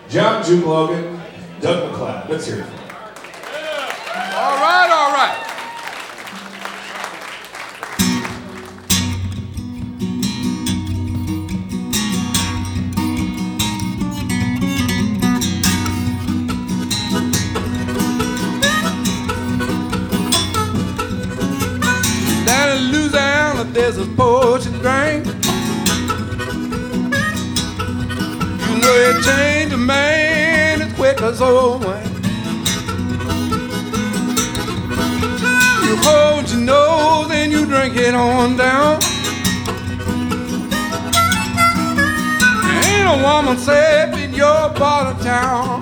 John Juke Logan, Doug McLeod. Let's hear it for him. All right, all right. Down in Louisiana, there's a poetry drink. You know it changed a man as quick as old wine. You hold your nose and you drink it on down. Ain't a woman safe in your part of town.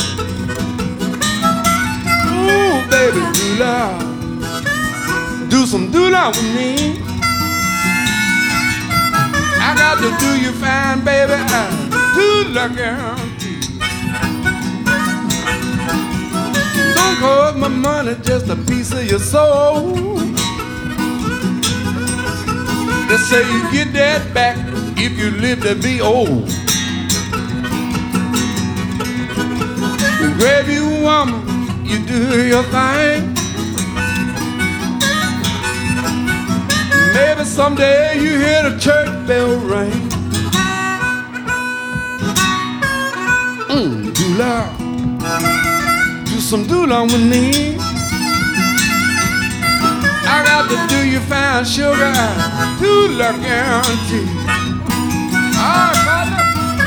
Ooh, baby, do love. Do some do-love with me. I got to do you fine, baby. I do love guarantee. Don't cost my money, just a piece of your soul. They say you get that back if you live to be old. You grab you a woman, you do your thing. Maybe someday you hear the church bell ring. Do-love. Do some do-love with me. I got to do you fine, sugar. Do-love guarantee. All right, partner.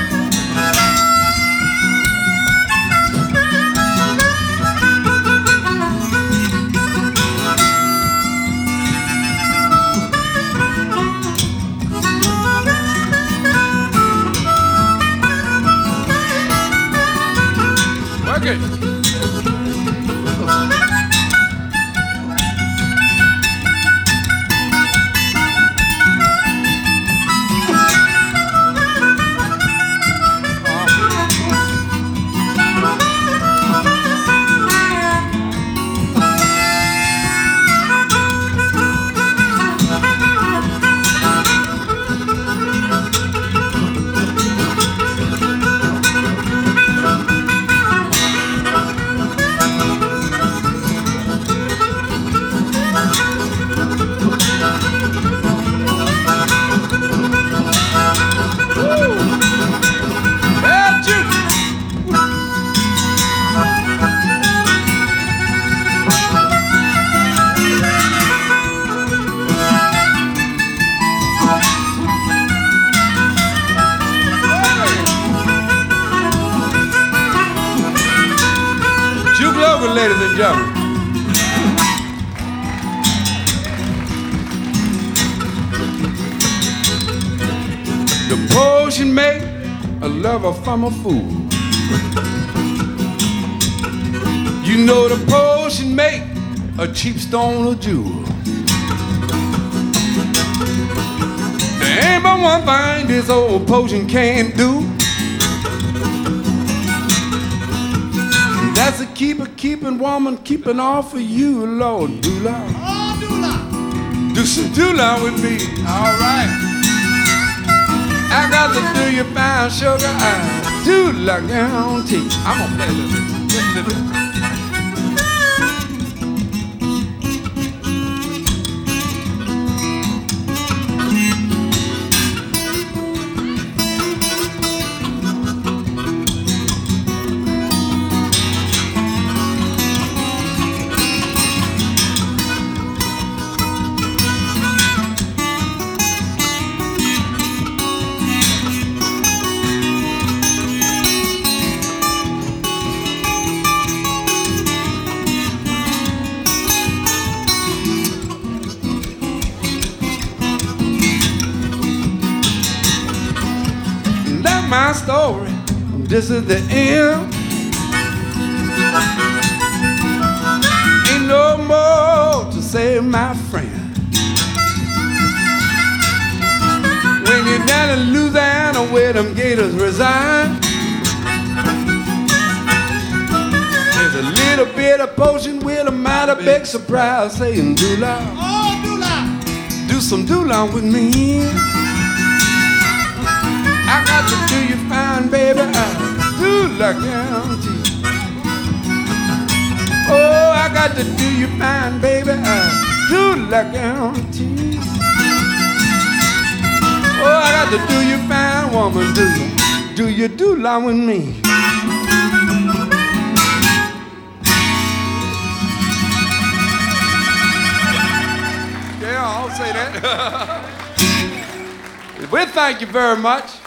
Ladies and gentlemen. The potion make a lover from a fool. You know the potion make a cheap stone or jewel. There ain't but one thing this old potion can't do. That's a keeping woman, keeping off of you, Lord. Do-love. Oh, do-love. Do some do-love with me. All right. I got to do you fine, sugar. I do-love guarantee. I'm gonna play a little bit. Just a little bit. My story, this is the end. Ain't no more to say, my friend. When you're down in Louisiana where them gators reside, there's a little bit of potion with a mighty big surprise saying do-love. Oh, do-love. Do some do-love with me. I got to do you fine, baby. I do love la guarantee. Oh, I got to do you fine, baby. I do la guarantee. Oh, I got to do you fine, woman. Do you do la with me? Yeah, I'll say that. We thank you very much.